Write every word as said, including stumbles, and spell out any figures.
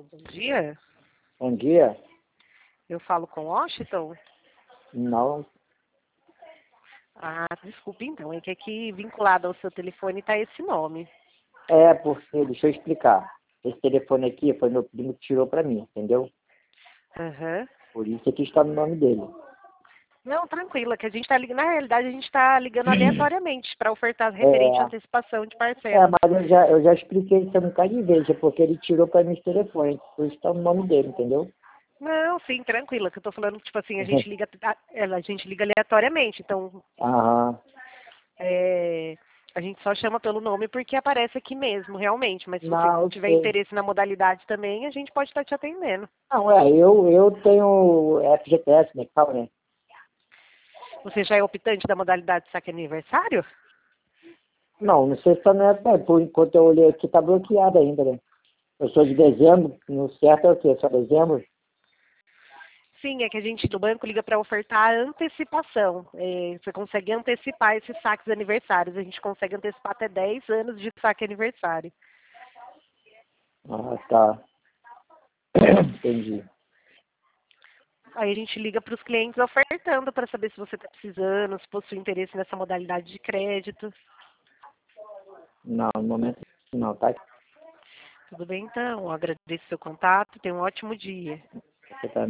Alô, bom dia. Bom dia. Eu falo com Washington? Não. Ah, desculpe então, é que aqui vinculado ao seu telefone está esse nome. É porque, deixa eu explicar. Esse telefone aqui foi meu primo que tirou pra mim, entendeu? Aham. Por isso aqui está no nome dele. Não, tranquila, que a gente está ligando, na realidade a gente está ligando aleatoriamente para ofertar referente à É, antecipação de é, parcelas. mas eu já, eu já expliquei isso um bocado de vezes, é porque ele tirou pra mim esse telefone. Por isso está no nome dele, entendeu? Não, sim, tranquila, que eu tô falando, tipo assim, a gente liga, a, a gente liga aleatoriamente, então Aham. é, a gente só chama pelo nome porque aparece aqui mesmo, realmente, mas se você Não, eu tiver sei. interesse na modalidade também, a gente pode estar te atendendo. Não, é, eu, eu tenho F G T S, né, que fala, né? Você já é optante da modalidade saque aniversário? Não, não sei se tá nessa, por enquanto eu olhei aqui, tá bloqueado ainda, né? Eu sou de dezembro, no certo é o quê? Só dezembro? Sim, é que a gente do banco liga para ofertar a antecipação. É, você consegue antecipar esses saques aniversários. A gente consegue antecipar até dez anos de saque aniversário. Ah, tá. Entendi. Aí a gente liga para os clientes ofertando para saber se você está precisando, se possui interesse nessa modalidade de crédito. Não, no momento não, tá? Tudo bem, então? Eu agradeço o seu contato. Tenha um ótimo dia. Você tá